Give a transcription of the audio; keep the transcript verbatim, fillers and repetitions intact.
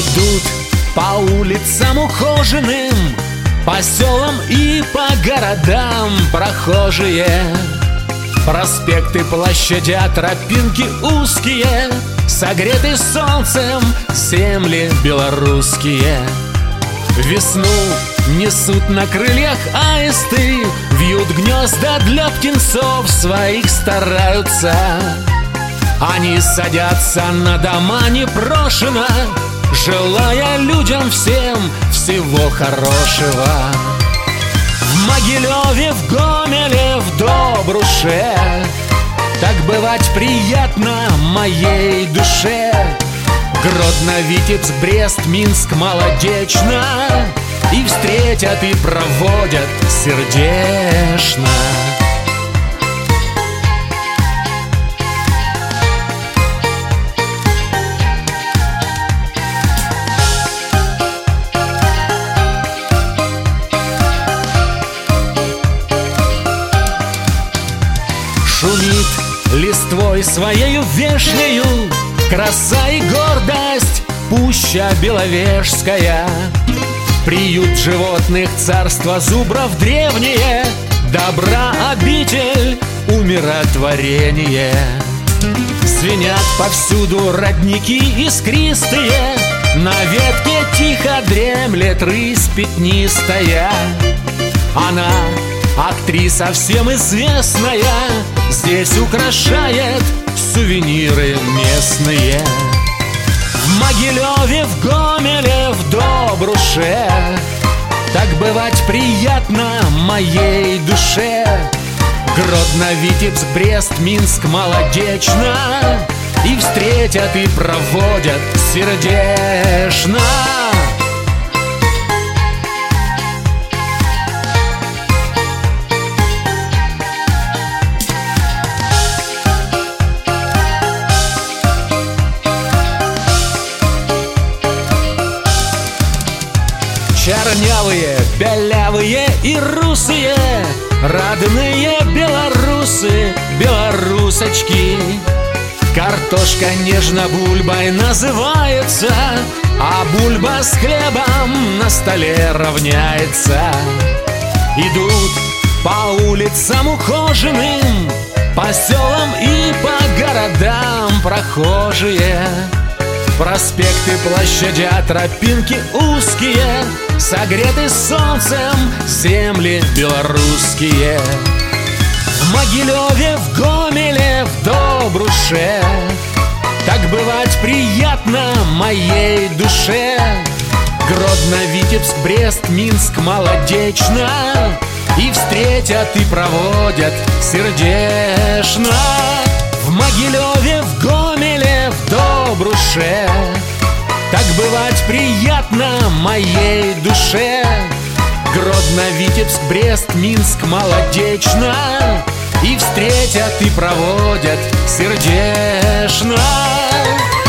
Идут по улицам ухоженным, по селам и по городам прохожие. Проспекты, площади, тропинки узкие, согреты солнцем земли белорусские. Весну несут на крыльях аисты, вьют гнезда для птенцов своих стараются. Они садятся на дома непрошено, желая людям всем всего хорошего. В Могилеве, в Гомеле, в Добруше так бывать приятно моей душе. Гродно, Витебск, Брест, Минск, Молодечно и встретят, и проводят сердечно. Шумит листвой своею вешнею краса и гордость пуща беловежская. Приют животных, царство зубров древнее, добра обитель, умиротворение. Звенят повсюду родники искристые, на ветке тихо дремлет рысь пятнистая. Она, актриса всем известная, здесь украшает сувениры местные. В Могилеве, в Гомеле, в Добруше так бывать приятно моей душе. Гродно, Витебск, Брест, Минск, Молодечно и встретят, и проводят сердечно. Чернявые, белявые и русые, родные белорусы, белорусочки. Картошка нежно бульбой называется, а бульба с хлебом на столе равняется. Идут по улицам ухоженным, по селам и по городам прохожие. Проспекты, площади, тропинки узкие, согреты солнцем земли белорусские. В Могилеве, в Гомеле, в Добруше так бывать приятно моей душе. Гродно, Витебск, Брест, Минск, Молодечно и встретят, и проводят сердечно. В Могилеве, в Гомеле, в Добруше так бывать приятно моей душе. Гродно, Витебск, Брест, Минск, Молодечно и встретят, и проводят сердечно.